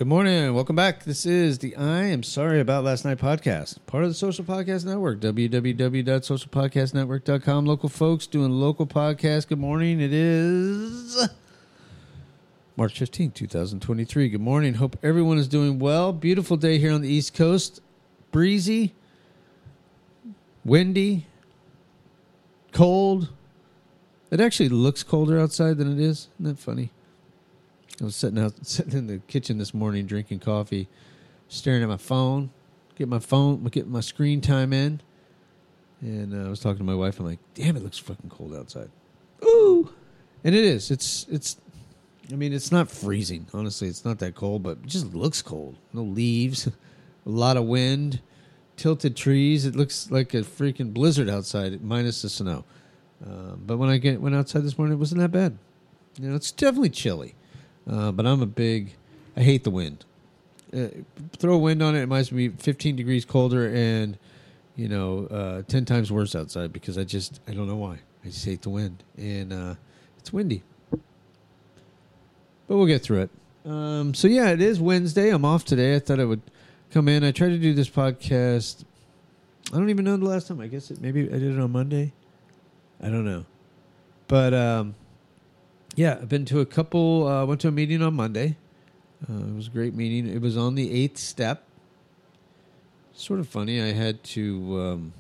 Good morning. Welcome back. This is the I Am Sorry About Last Night podcast, part of the Social Podcast Network, www.socialpodcastnetwork.com. Local folks doing local podcasts. Good morning. It is March 15th, 2023. Good morning. Hope everyone is doing well. Beautiful day here on the East Coast. Breezy, windy, cold. It actually looks colder outside than it is. Isn't that funny? I was sitting in the kitchen this morning drinking coffee, staring at my phone, getting my screen time in. And I was talking to my wife. I'm like, damn, it looks fucking cold outside. Ooh. And it is. It's not freezing. Honestly, it's not that cold, but it just looks cold. No leaves, a lot of wind, tilted trees. It looks like a freaking blizzard outside, minus the snow. But when I went outside this morning, it wasn't that bad. You know, it's definitely chilly. But I hate the wind. Throw a wind on it, it might be 15 degrees colder and, 10 times worse outside because I don't know why. I just hate the wind. And it's windy. But we'll get through it. So, yeah, it is Wednesday. I'm off today. I thought I would come in. I tried to do this podcast. I don't even know the last time. I guess maybe I did it on Monday. I don't know. But, yeah, I've been to a couple, went to a meeting on Monday. It was a great meeting. It was on the 8th step. Sort of funny. I had to,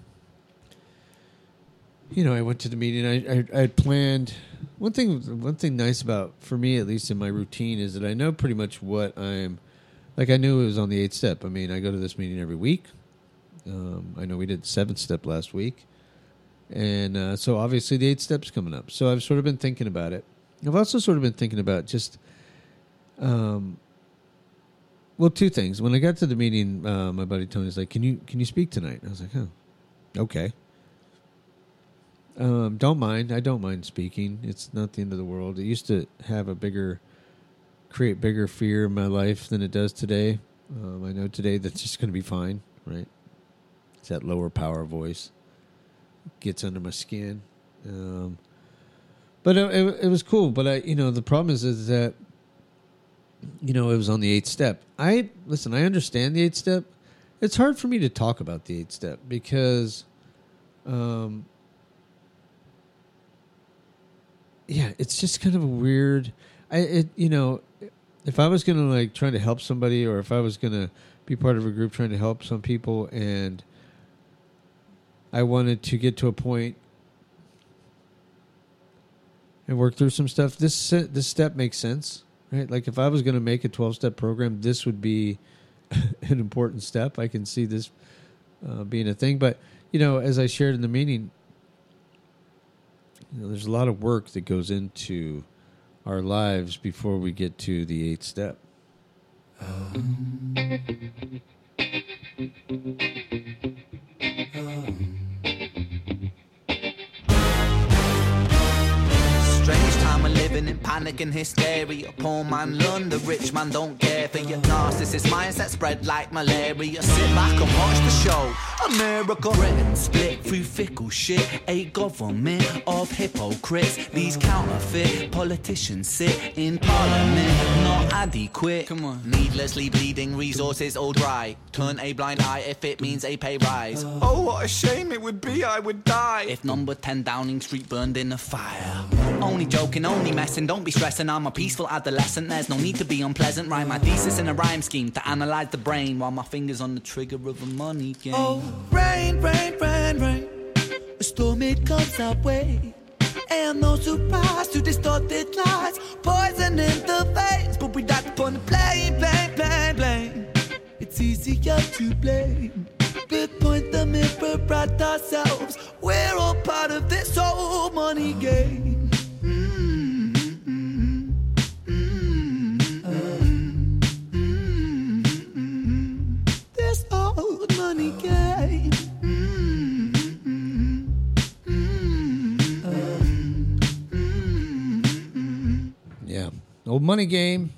I went to the meeting. I had planned. One thing nice about, for me at least in my routine, is that I know pretty much what I knew it was on the 8th step. I mean, I go to this meeting every week. I know we did the 7th step last week. And so obviously the 8th step's coming up. So I've sort of been thinking about it. I've also sort of been thinking about just, two things. When I got to the meeting, my buddy Tony's like, "Can you speak tonight?" And I was like, "Oh, okay." Don't mind. I don't mind speaking. It's not the end of the world. It used to create bigger fear in my life than it does today. I know today that's just going to be fine, right? It's that lower power voice. It gets under my skin. But it was cool. But the problem is that, it was on the 8th step. I understand the 8th step. It's hard for me to talk about the 8th step because, it's just kind of a weird. If I was gonna try to help somebody, or if I was gonna be part of a group trying to help some people, and I wanted to get to a point and work through some stuff, this step makes sense, right? Like if I was going to make a 12-step program, this would be an important step. I can see this being a thing. But, as I shared in the meeting, there's a lot of work that goes into our lives before we get to the 8th step. Strange time of living in panic and hysteria. Poor man learn, the rich man don't care for your narcissist mindset spread like malaria. Sit back and watch the show. America, Britain split through fickle shit. A government of hypocrites. These counterfeit politicians sit in parliament, not adequate. Come on. Needlessly bleeding, resources all dry. Turn a blind eye if it means a pay rise. Oh, what a shame it would be, I would die if number 10 Downing Street burned in a fire. Only joking, only messing, don't be stressing. I'm a peaceful adolescent, there's no need to be unpleasant. Write my thesis in a rhyme scheme to analyze the brain while my fingers on the trigger of a money game. Oh, rain, rain, rain, rain. A storm, it comes our way. And no surprise to distorted lies. Poison in the veins, but we die upon the blame, blame, blame, blame. It's easier to blame, but point the mirror at ourselves. We're all part of this whole money game. This old money game. Yeah, old money game.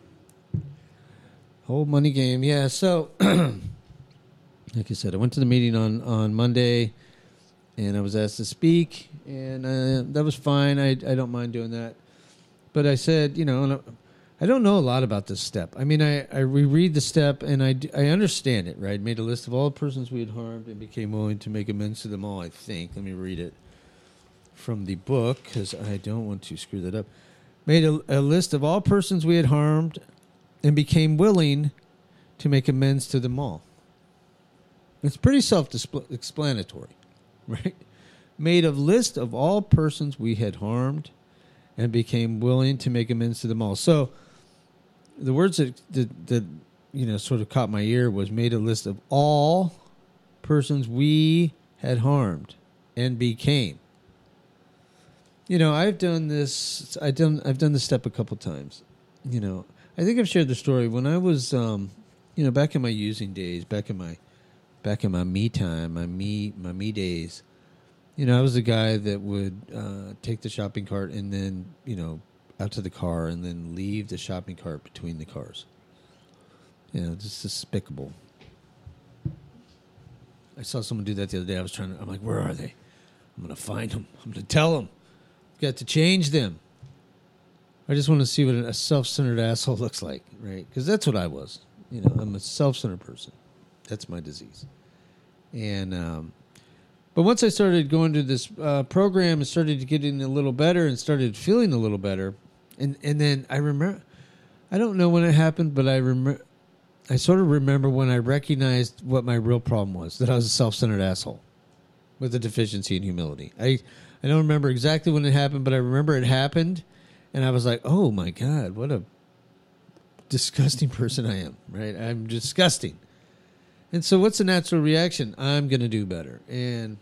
Old money game. Yeah, so like I said, I went to the meeting on Monday, and I was asked to speak, and that was fine. I don't mind doing that. But I said, I don't know a lot about this step. I mean, I reread the step and I understand it, right? Made a list of all the persons we had harmed and became willing to make amends to them all, I think. Let me read it from the book because I don't want to screw that up. Made a list of all persons we had harmed and became willing to make amends to them all. It's pretty self-explanatory, right? Made a list of all persons we had harmed and became willing to make amends to them all. So the words that sort of caught my ear was made a list of all persons we had harmed and became. I've done this. I've done this step a couple times. I think I've shared the story when I was, back in my using days, back in my me time, my me days. I was the guy that would take the shopping cart and then, out to the car and then leave the shopping cart between the cars. Just despicable. I saw someone do that the other day. I'm like, where are they? I'm going to find them. I'm going to tell them. Got to change them. I just want to see what a self-centered asshole looks like, right? Because that's what I was. I'm a self-centered person. That's my disease. And, but once I started going to this program and started getting a little better and started feeling a little better, and then I remember, I don't know when it happened, but I sort of remember when I recognized what my real problem was, that I was a self-centered asshole with a deficiency in humility. I don't remember exactly when it happened, but I remember it happened, and I was like, oh my God, what a disgusting person I am, right? I'm disgusting. And so what's the natural reaction? I'm going to do better. And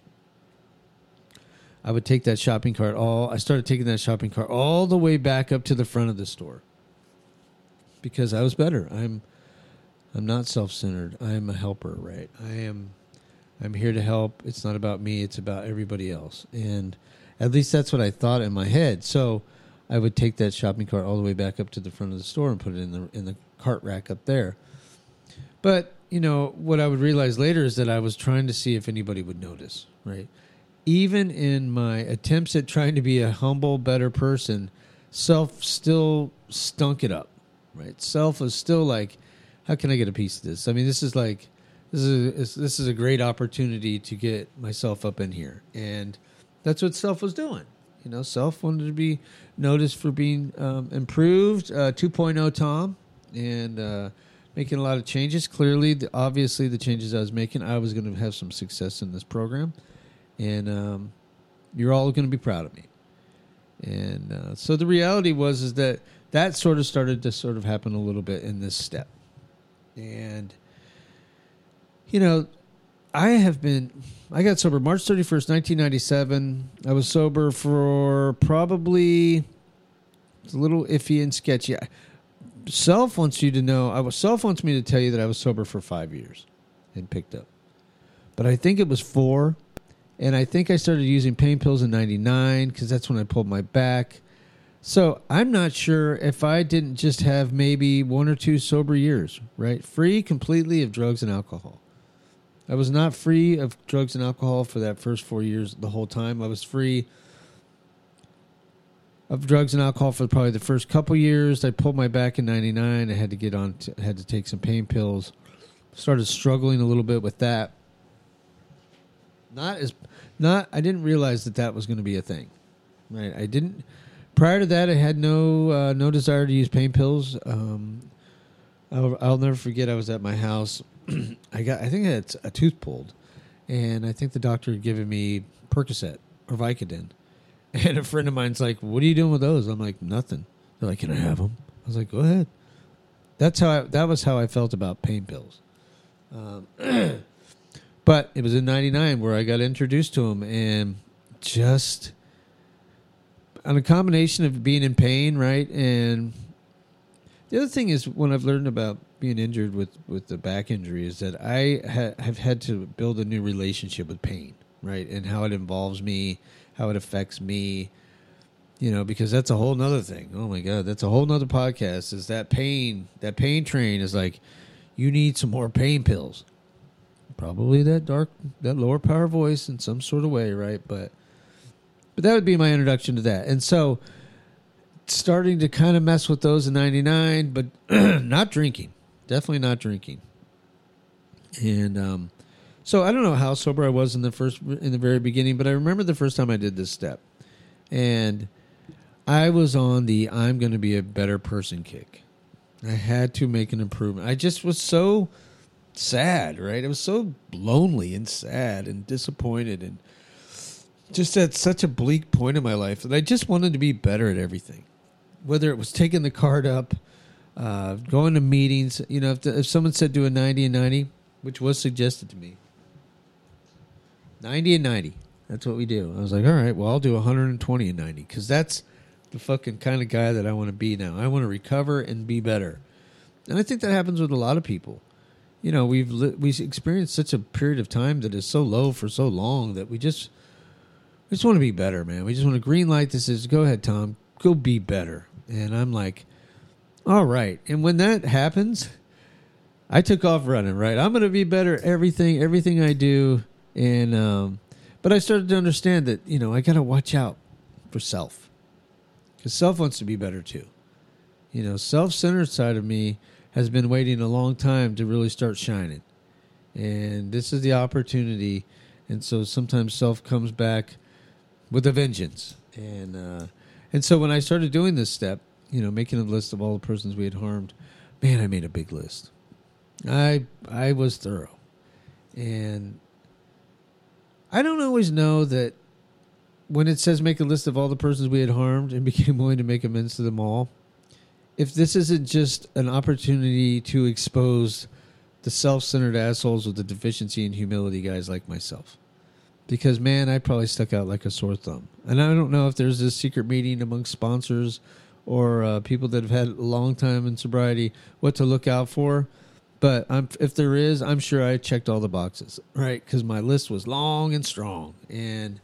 I would take that shopping cart I started taking that shopping cart all the way back up to the front of the store because I was better. I'm not self-centered. I'm a helper, right? I'm here to help. It's not about me. It's about everybody else. And at least that's what I thought in my head. So I would take that shopping cart all the way back up to the front of the store and put it in the cart rack up there. But, what I would realize later is that I was trying to see if anybody would notice, right? Even in my attempts at trying to be a humble, better person, self still stunk it up, right? Self was still like, how can I get a piece of this? I mean, this is a great opportunity to get myself up in here. And that's what self was doing. Self wanted to be noticed for being improved, 2.0 Tom, and making a lot of changes. Clearly, obviously, the changes I was making, I was going to have some success in this program. And you're all going to be proud of me. And so the reality was that sort of started to sort of happen a little bit in this step. And, I got sober March 31st, 1997. I was sober for probably, it's a little iffy and sketchy. Self wants me to tell you that I was sober for 5 years and picked up. But I think it was 4. And I think I started using pain pills in 99 because that's when I pulled my back. So I'm not sure if I didn't just have maybe 1 or 2 sober years, right? Free completely of drugs and alcohol. I was not free of drugs and alcohol for that first 4 years the whole time. I was free of drugs and alcohol for probably the first couple years. I pulled my back in 99. I had to take some pain pills. Started struggling a little bit with that. I didn't realize that was going to be a thing, right? Prior to that, I had no desire to use pain pills. I'll never forget. I was at my house. I think I had a tooth pulled, and I think the doctor had given me Percocet or Vicodin, and a friend of mine's like, "What are you doing with those?" I'm like, "Nothing." They're like, "Can I have them?" I was like, "Go ahead." That was how I felt about pain pills. But it was in 99 where I got introduced to them, and just on a combination of being in pain, right? And the other thing is, when I've learned about being injured with the back injury, is that I have had to build a new relationship with pain, right? And how it involves me, how it affects me, because that's a whole nother thing. Oh my God, that's a whole nother podcast. Is that pain train is like, you need some more pain pills. Probably that lower power voice in some sort of way, right? But that would be my introduction to that. And so starting to kind of mess with those in 99, but not drinking. Definitely not drinking. And so I don't know how sober I was in the very beginning, but I remember the first time I did this step. And I was on the I'm going to be a better person kick. I had to make an improvement. I just was so sad, right? I was so lonely and sad and disappointed and just at such a bleak point in my life that I just wanted to be better at everything. Whether it was taking the card up, going to meetings, you know, if someone said do a 90 and 90, which was suggested to me, 90 and 90, that's what we do. I was like, all right, well, I'll do 120 and 90 because that's the fucking kind of guy that I want to be now. I want to recover and be better. And I think that happens with a lot of people. You know, we've experienced such a period of time that is so low for so long that we just want to be better, man. We just want to green light this is, go ahead, Tom, go be better. And I'm like, all right. And when that happens, I took off running, right? I'm going to be better at everything I do. And, but I started to understand that, you know, I got to watch out for self. Because self wants to be better too. You know, self-centered side of me has been waiting a long time to really start shining. And this is the opportunity. And so sometimes self comes back with a vengeance. And so when I started doing this step, you know, making a list of all the persons we had harmed, man, I made a big list. I was thorough. And I don't always know that when it says make a list of all the persons we had harmed and became willing to make amends to them all, if this isn't just an opportunity to expose the self-centered assholes with the deficiency in humility guys like myself. Because, man, I probably stuck out like a sore thumb. And I don't know if there's this secret meeting among sponsors or people that have had a long time in sobriety what to look out for. But if there is, I'm sure I checked all the boxes, right? Because my list was long and strong. And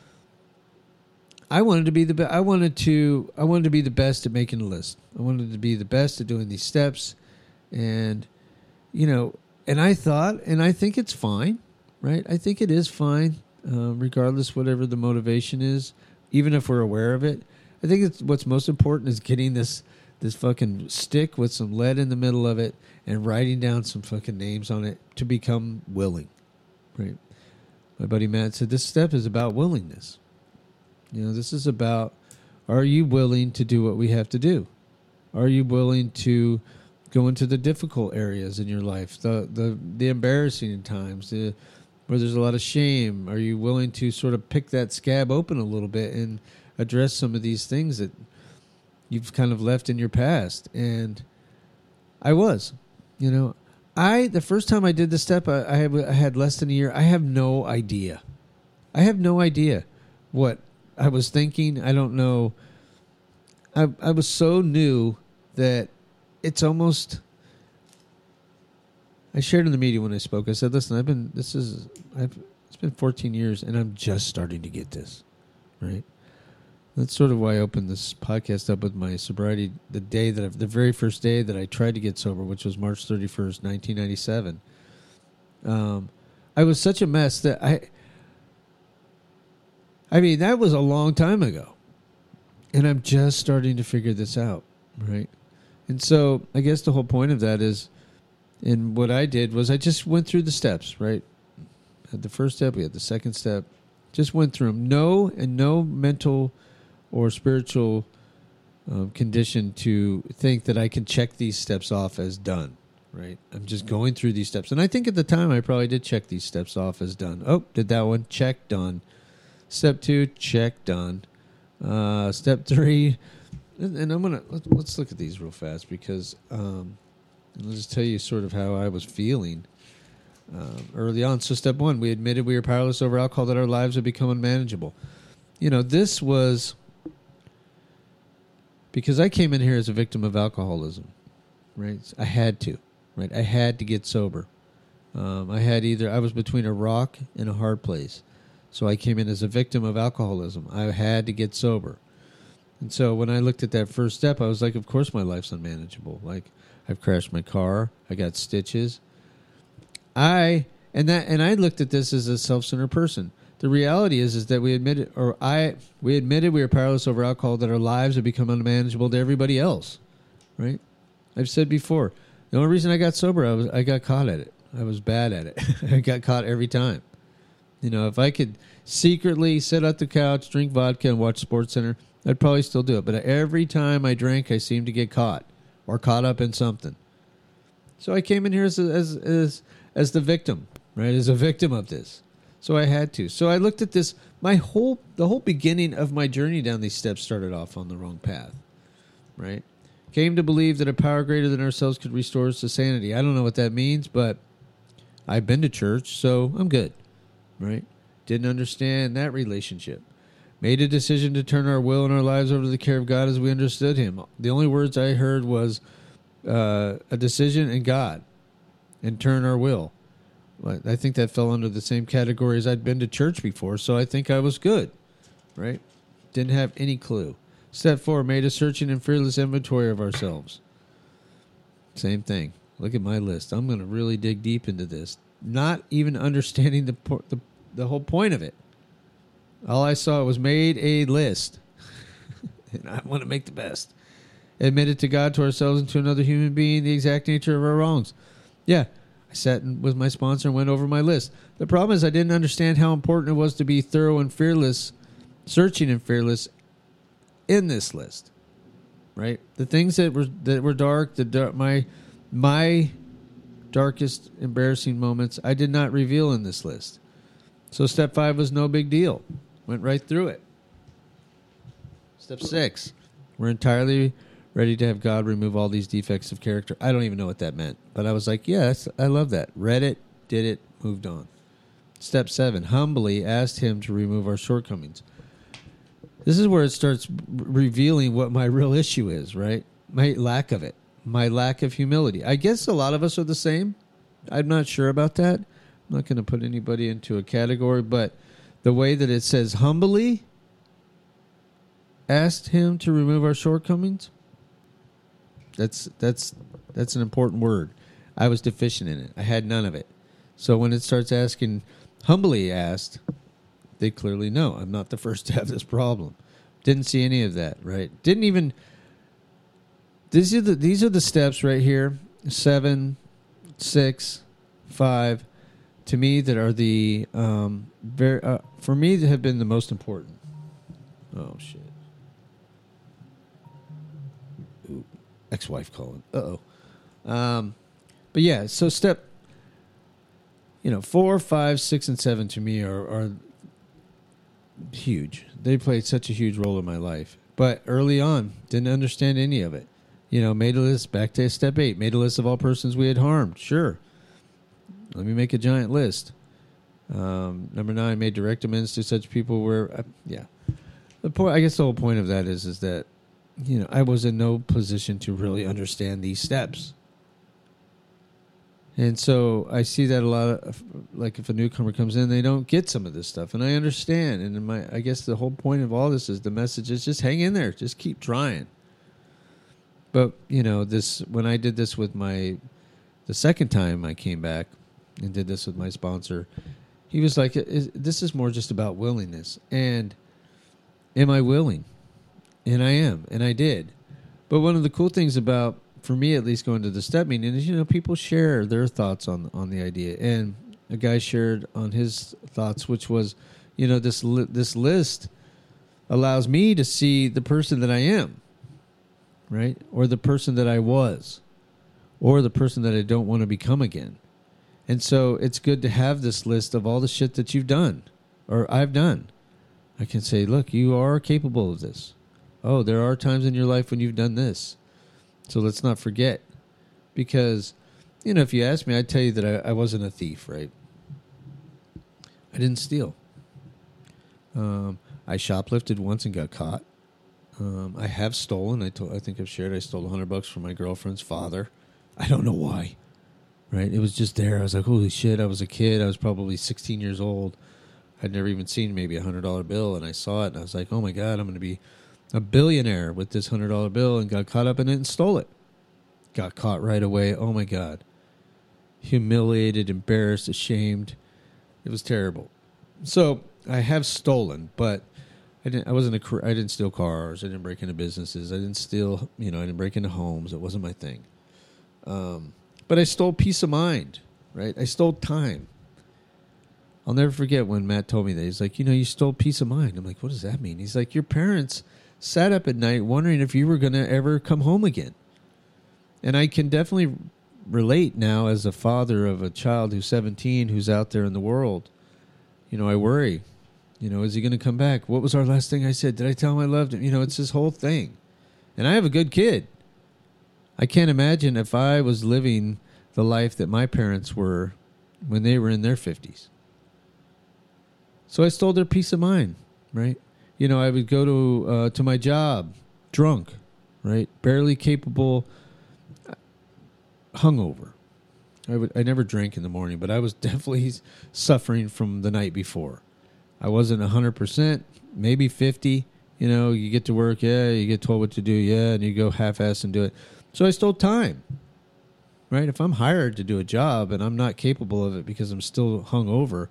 I wanted to be I wanted to be the best at making a list. I wanted to be the best at doing these steps, and you know, and I thought, and I think it's fine, right? I think it is fine, regardless whatever the motivation is, even if we're aware of it. I think it's what's most important is getting this fucking stick with some lead in the middle of it and writing down some fucking names on it to become willing, right? My buddy Matt said this step is about willingness. You know, this is about, are you willing to do what we have to do? Are you willing to go into the difficult areas in your life, the embarrassing times, where there's a lot of shame? Are you willing to sort of pick that scab open a little bit and address some of these things that you've kind of left in your past? And I was, you know, the first time I did the step, I had less than a year. I have no idea. What I was thinking. I don't know. I was so new that it's almost. I shared in the meeting when I spoke. I said, "Listen, it's been 14 years, and I'm just starting to get this, right?" That's sort of why I opened this podcast up with my sobriety. The very first day that I tried to get sober, which was March 31st, 1997. I was such a mess that I mean, that was a long time ago. And I'm just starting to figure this out, right? And so I guess the whole point of that is, and what I did was I just went through the steps, right? Had the first step, we had the second step, just went through them. No mental or spiritual condition to think that I can check these steps off as done, right? I'm just going through these steps. And I think at the time I probably did check these steps off as done. Oh, did that one, check, done. Step 2, check, done. Step 3, and I'm gonna let's look at these real fast because I'll just tell you sort of how I was feeling early on. So step 1, we admitted we were powerless over alcohol, that our lives would become unmanageable. You know, this was because I came in here as a victim of alcoholism, right? I had to, right? I had to get sober. I was between a rock and a hard place. So I came in as a victim of alcoholism. I had to get sober. And so when I looked at that first step, I was like, of course my life's unmanageable. Like, I've crashed my car. I got stitches. I looked at this as a self-centered person. the reality is that we admitted we were powerless over alcohol, that our lives had become unmanageable to everybody else, right? I've said before, the only reason I got sober, I got caught at it. I was bad at it. I got caught every time. You know, if I could secretly sit at the couch, drink vodka, and watch SportsCenter, I'd probably still do it. But every time I drank, I seemed to get caught or caught up in something. So I came in here as the victim, right? As a victim of this. So I had to. So I looked at this. The whole beginning of my journey down these steps started off on the wrong path, right? Came to believe that a power greater than ourselves could restore us to sanity. I don't know what that means, but I've been to church, so I'm good, right? Didn't understand that relationship. Made a decision to turn our will and our lives over to the care of God as we understood Him. The only words I heard was a decision and God, and turn our will. I think that fell under the same category as I'd been to church before, so I think I was good, right? Didn't have any clue. Step 4, made a searching and fearless inventory of ourselves. Same thing. Look at my list. I'm going to really dig deep into this. Not even understanding the whole point of it. All I saw was made a list. And I want to make the best. Admitted to God, to ourselves, and to another human being the exact nature of our wrongs. Yeah, I sat with my sponsor and went over my list. The problem is I didn't understand how important it was to be thorough and fearless, searching and fearless in this list. Right? The things that were dark, my darkest embarrassing moments, I did not reveal in this list. So step 5 was no big deal. Went right through it. Step 6, we're entirely ready to have God remove all these defects of character. I don't even know what that meant, but I was like, yes, I love that. Read it, did it, moved on. Step 7, humbly asked Him to remove our shortcomings. This is where it starts revealing what my real issue is, right? My lack of it. My lack of humility. I guess a lot of us are the same. I'm not sure about that. I'm not going to put anybody into a category, but the way that it says humbly asked Him to remove our shortcomings, that's an important word. I was deficient in it. I had none of it. So when it starts asking, humbly asked, they clearly know I'm not the first to have this problem. Didn't see any of that, right? Didn't even. These are the steps right here, 7, 6, 5, to me that are the for me that have been the most important. Oh shit! Ooh, ex-wife calling. But yeah, so step, 4, 5, 6, and 7 to me are huge. They played such a huge role in my life. But early on, didn't understand any of it. Made a list. Back to step 8. Made a list of all persons we had harmed. Sure. Let me make a giant list. Number 9, made direct amends to such people where, The point, I guess the whole point of that is that, I was in no position to really understand these steps. And so I see that a lot of, like if a newcomer comes in, they don't get some of this stuff. And I understand. And I guess the whole point of all this is the message is just hang in there. Just keep trying. But, when I did this with the second time I came back and did this with my sponsor, he was like, this is more just about willingness. And am I willing? And I am. And I did. But one of the cool things about, for me at least, going to the step meeting is, people share their thoughts on the idea. And a guy shared on his thoughts, which was, this list allows me to see the person that I am. Right? Or the person that I was, or the person that I don't want to become again. And so it's good to have this list of all the shit that you've done, or I've done. I can say, look, you are capable of this. Oh, there are times in your life when you've done this. So let's not forget. Because, if you ask me, I'd tell you that I wasn't a thief, right? I didn't steal. I shoplifted once and got caught. I have stolen. I think I've shared I stole $100 from my girlfriend's father. I don't know why. Right? It was just there. I was like, holy shit, I was a kid. I was probably 16 years old. I'd never even seen maybe a $100 bill, and I saw it, and I was like, oh my God, I'm going to be a billionaire with this $100 bill, and got caught up in it and stole it. Got caught right away. Oh my God. Humiliated, embarrassed, ashamed. It was terrible. So I have stolen, but I didn't steal cars. I didn't break into businesses. I didn't steal, I didn't break into homes. It wasn't my thing. But I stole peace of mind, right? I stole time. I'll never forget when Matt told me that. He's like, you stole peace of mind. I'm like, what does that mean? He's like, your parents sat up at night wondering if you were going to ever come home again. And I can definitely relate now as a father of a child who's 17, who's out there in the world. I worry. Is he going to come back? What was our last thing I said? Did I tell him I loved him? It's this whole thing. And I have a good kid. I can't imagine if I was living the life that my parents were when they were in their 50s. So I stole their peace of mind, right? I would go to my job drunk, right? Barely capable, hungover. I never drank in the morning, but I was definitely suffering from the night before. I wasn't 100%, maybe 50. You get to work, you get told what to do, and you go half-ass and do it. So I stole time, right? If I'm hired to do a job and I'm not capable of it because I'm still hungover,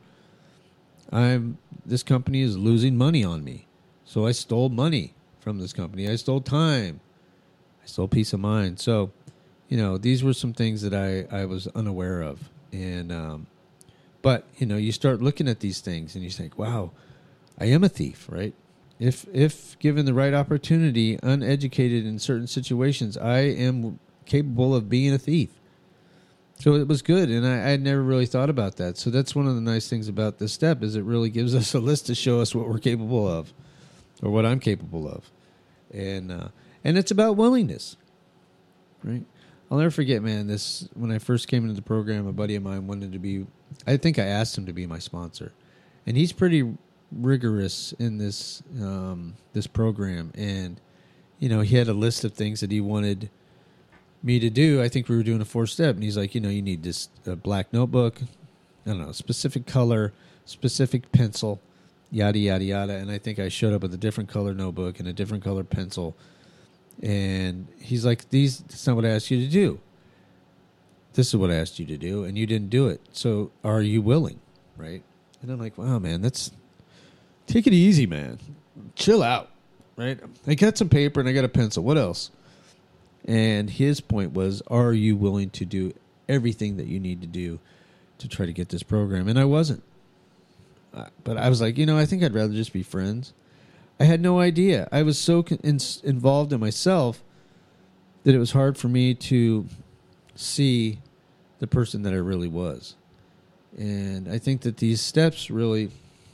this company is losing money on me. So I stole money from this company. I stole time. I stole peace of mind. So, these were some things that I was unaware of. And, but, you start looking at these things and you think, wow, I am a thief, right? If given the right opportunity, uneducated in certain situations, I am capable of being a thief. So it was good, and I had never really thought about that. So that's one of the nice things about this step is it really gives us a list to show us what we're capable of, or what I'm capable of, and it's about willingness, right? I'll never forget, man. When I first came into the program, a buddy of mine wanted to be. I think I asked him to be my sponsor, and he's pretty rigorous in this program, and he had a list of things that he wanted me to do. I think we were doing a 4-step, and he's like, you need this black notebook, I don't know, specific color, specific pencil, yada yada yada. And I think I showed up with a different color notebook and a different color pencil, and he's like, that's not what I asked you to do. This is what I asked you to do, and you didn't do it. So are you willing, right? And I'm like, wow, man, take it easy, man. Chill out, right? I got some paper and I got a pencil. What else? And his point was, are you willing to do everything that you need to do to try to get this program? And I wasn't. But I was like, I think I'd rather just be friends. I had no idea. I was so involved in myself that it was hard for me to see the person that I really was. And I think that these steps really,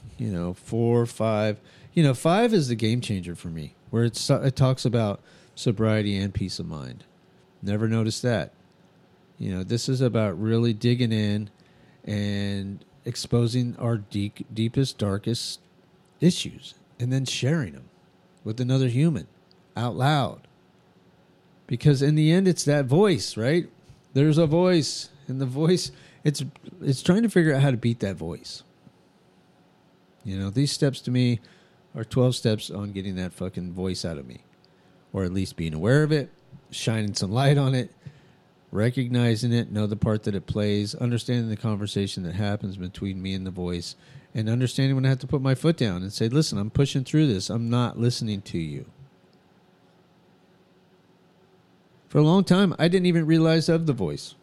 4, 5, 5 is the game changer for me, where it talks about sobriety and peace of mind. Never noticed that. This is about really digging in and exposing our deepest, darkest issues and then sharing them with another human out loud. Because in the end, it's that voice, right? There's a voice, and the voice, it's trying to figure out how to beat that voice. These steps to me are 12 steps on getting that fucking voice out of me. Or at least being aware of it, shining some light on it, recognizing it, know the part that it plays, understanding the conversation that happens between me and the voice, and understanding when I have to put my foot down and say, listen, I'm pushing through this. I'm not listening to you. For a long time, I didn't even realize of the voice.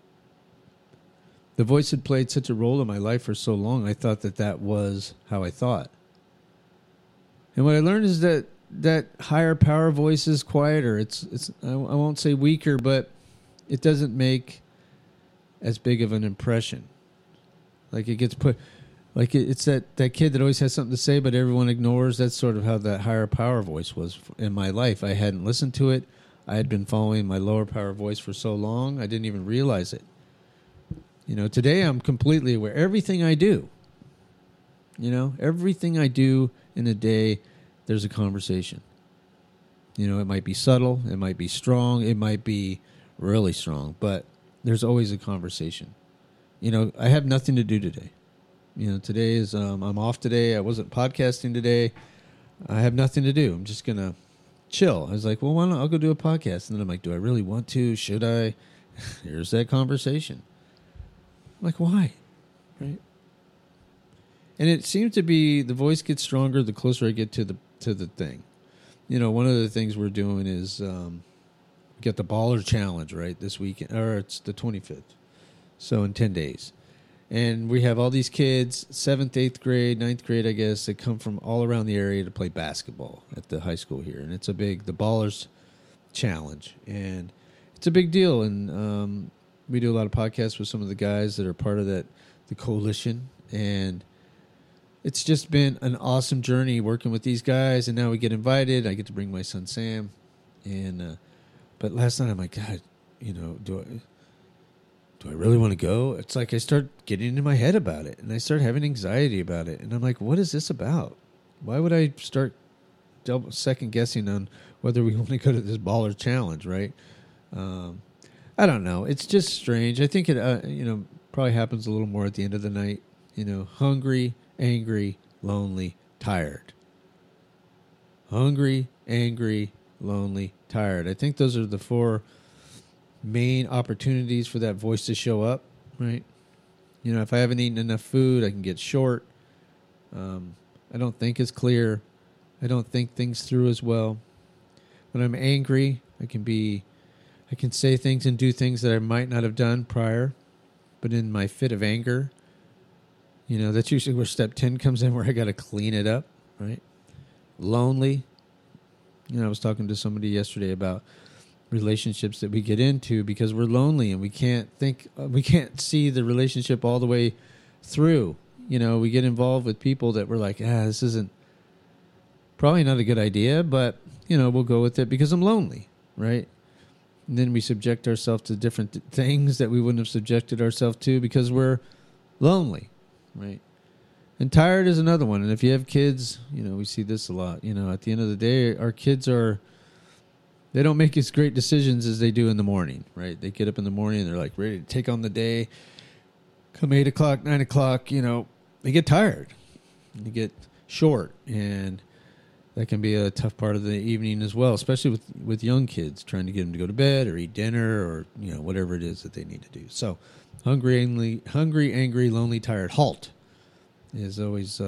The voice had played such a role in my life for so long, I thought that was how I thought. And what I learned is that higher power voice is quieter. It's I won't say weaker, but it doesn't make as big of an impression. Like it gets put, like it's that kid that always has something to say, but everyone ignores. That's sort of how that higher power voice was in my life. I hadn't listened to it. I had been following my lower power voice for so long, I didn't even realize it. Today I'm completely aware. Everything I do, everything I do in a day, there's a conversation. It might be subtle, it might be strong, it might be really strong, but there's always a conversation. I have nothing to do today. Today is, I'm off today. I wasn't podcasting today. I have nothing to do. I'm just going to chill. I was like, well, why not? I'll go do a podcast. And then I'm like, do I really want to? Should I? Here's that conversation. I'm like, why? Right? And it seems to be the voice gets stronger the closer I get to the thing. You know, one of the things we're doing is get the Baller Challenge, right, this weekend. Or it's the 25th. So in 10 days. And we have all these kids, 7th, 8th grade, 9th grade, I guess, that come from all around the area to play basketball at the high school here. And it's the Ballers Challenge. And it's a big deal. And we do a lot of podcasts with some of the guys that are part of the coalition. And it's just been an awesome journey working with these guys. And now we get invited. I get to bring my son Sam. And but last night I'm like, God, you know, do I really want to go? It's like I start getting into my head about it, and I start having anxiety about it. And I'm like, what is this about? Why would I start second guessing on whether we want to go to this Baller Challenge, right? I don't know. It's just strange. I think it, probably happens a little more at the end of the night. You know, hungry, angry, lonely, tired. Hungry, angry, lonely, tired. I think those are the 4 main opportunities for that voice to show up, right? You know, if I haven't eaten enough food, I can get short. I don't think as clear. I don't think things through as well. When I'm angry, I can say things and do things that I might not have done prior. But in my fit of anger, you know, that's usually where step 10 comes in, where I got to clean it up, right? Lonely. You know, I was talking to somebody yesterday about relationships that we get into because we're lonely and we can't see the relationship all the way through. You know, we get involved with people that we're like, this isn't probably not a good idea, but, you know, we'll go with it because I'm lonely, right? And then we subject ourselves to different things that we wouldn't have subjected ourselves to because we're lonely, right? And tired is another one. And if you have kids, you know, we see this a lot. You know, at the end of the day, our kids they don't make as great decisions as they do in the morning, right? They get up in the morning and they're like ready to take on the day. Come 8 o'clock, 9 o'clock, you know, they get tired. They get short. And that can be a tough part of the evening as well, especially with young kids, trying to get them to go to bed or eat dinner or, you know, whatever it is that they need to do. So hungry, angry, lonely, tired. HALT is always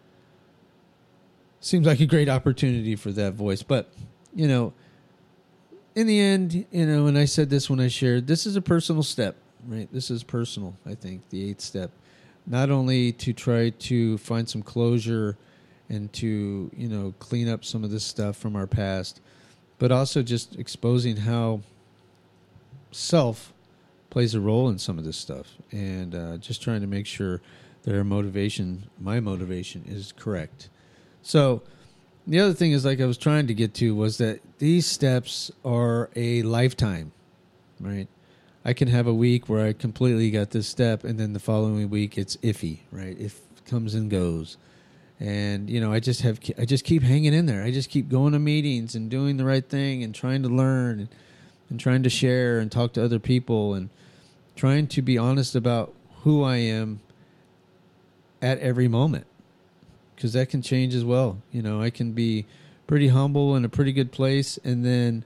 seems like a great opportunity for that voice. But, you know, in the end, you know, and I said this when I shared, this is a personal step, right? This is personal, I think, the 8th step. Not only to try to find some closure and to, you know, clean up some of this stuff from our past, but also just exposing how self plays a role in some of this stuff. And just trying to make sure that my motivation is correct. So the other thing is, like I was trying to get to, was that these steps are a lifetime, right? I can have a week where I completely got this step, and then the following week it's iffy, right? It comes and goes. And, you know, I just keep hanging in there. I just keep going to meetings and doing the right thing and trying to learn and trying to share and talk to other people and trying to be honest about who I am at every moment. Because that can change as well. You know, I can be pretty humble in a pretty good place, and then,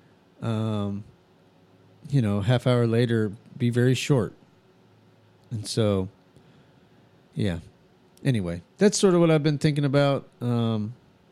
you know, half hour later, be very short. And so, yeah. Anyway, that's sort of what I've been thinking about. You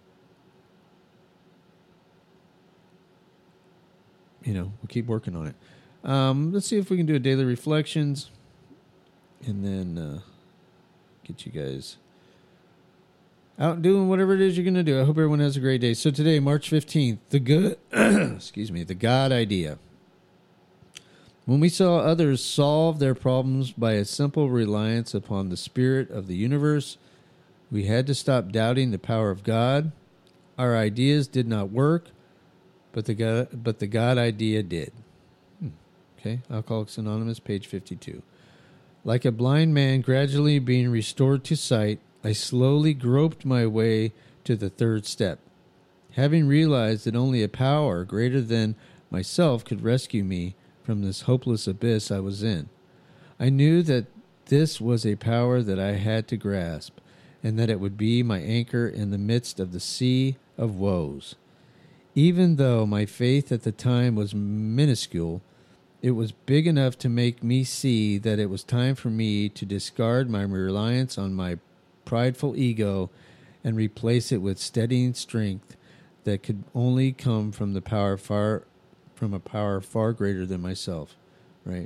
know, we'll keep working on it. Let's see if we can do a daily reflections, and then get you guys out doing whatever it is you're going to do. I hope everyone has a great day. So today, March 15th, the God idea. When we saw others solve their problems by a simple reliance upon the spirit of the universe, we had to stop doubting the power of God. Our ideas did not work, but the God idea did. Okay, Alcoholics Anonymous, page 52. Like a blind man gradually being restored to sight, I slowly groped my way to the 3rd step. Having realized that only a power greater than myself could rescue me from this hopeless abyss I was in, I knew that this was a power that I had to grasp, and that it would be my anchor in the midst of the sea of woes. Even though my faith at the time was minuscule, it was big enough to make me see that it was time for me to discard my reliance on my prideful ego and replace it with steadying strength that could only come from a power far greater than myself, right?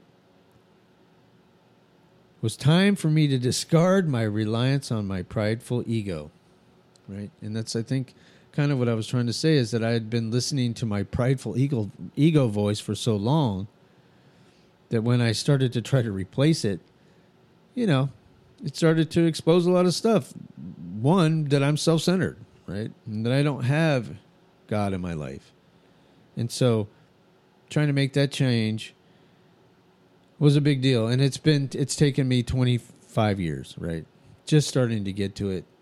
It was time for me to discard my reliance on my prideful ego, right? And that's, I think, kind of what I was trying to say, is that I had been listening to my prideful ego voice for so long that when I started to try to replace it, it started to expose a lot of stuff. One, that I'm self-centered, right? And that I don't have God in my life. And so trying to make that change was a big deal. And it's taken me 25 years, right? Just starting to get to it.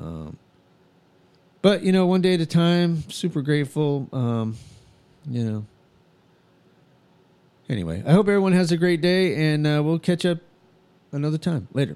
But, one day at a time, super grateful, Anyway, I hope everyone has a great day, and we'll catch up another time. Later.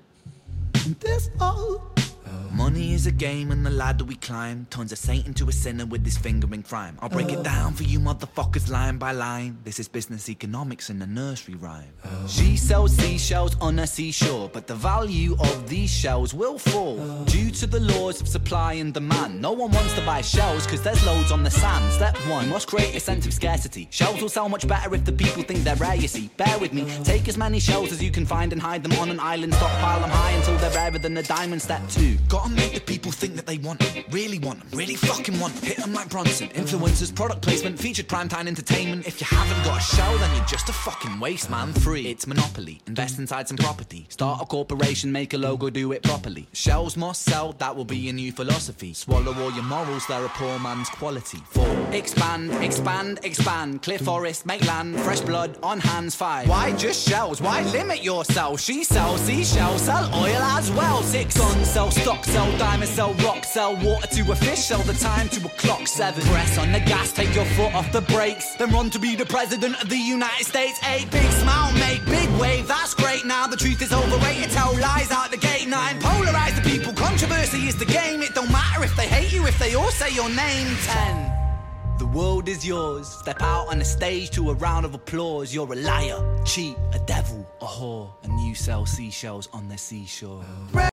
Money is a game and the ladder we climb turns a saint into a sinner with his fingering crime. I'll break it down for you motherfuckers line by line. This is business economics in a nursery rhyme. She sells seashells on a seashore, but the value of these shells will fall due to the laws of supply and demand. No one wants to buy shells because there's loads on the sand. Step one, must create a sense of scarcity. Shells will sell much better if the people think they're rare, you see. Bear with me, take as many shells as you can find and hide them on an island. Stockpile them high until they're rarer than a diamond. Step two, gotta make the people think that they want them, really fucking want them. Hit them like Bronson. Influencers, product placement, featured primetime entertainment. If you haven't got a show, then you're just a fucking waste, man. Free, it's monopoly. Invest inside some property. Start a corporation, make a logo, do it properly. Shells must sell, that will be a new philosophy. Swallow all your morals, they're a poor man's quality. 4. Expand, expand, expand. Clear forest, make land, fresh blood on hands. 5. Why just shells? Why limit yourself? She sells seashells, sell oil as well. 6. Guns, sell stock, sell diamonds, sell rock, sell water to a fish, sell the time to a clock. 7. Press on the gas, take your foot off the brakes, then run to be the president of the United States. 8. Big smile, make big wave, that's great. Now the truth is overrated, tell lies out the gate. 9. Polarize the people, controversy is the game. It don't matter if they hate you, if they all say your name. 10. The world is yours. Step out on the stage to a round of applause. You're a liar, cheat, a devil, a whore, and you sell seashells on the seashore.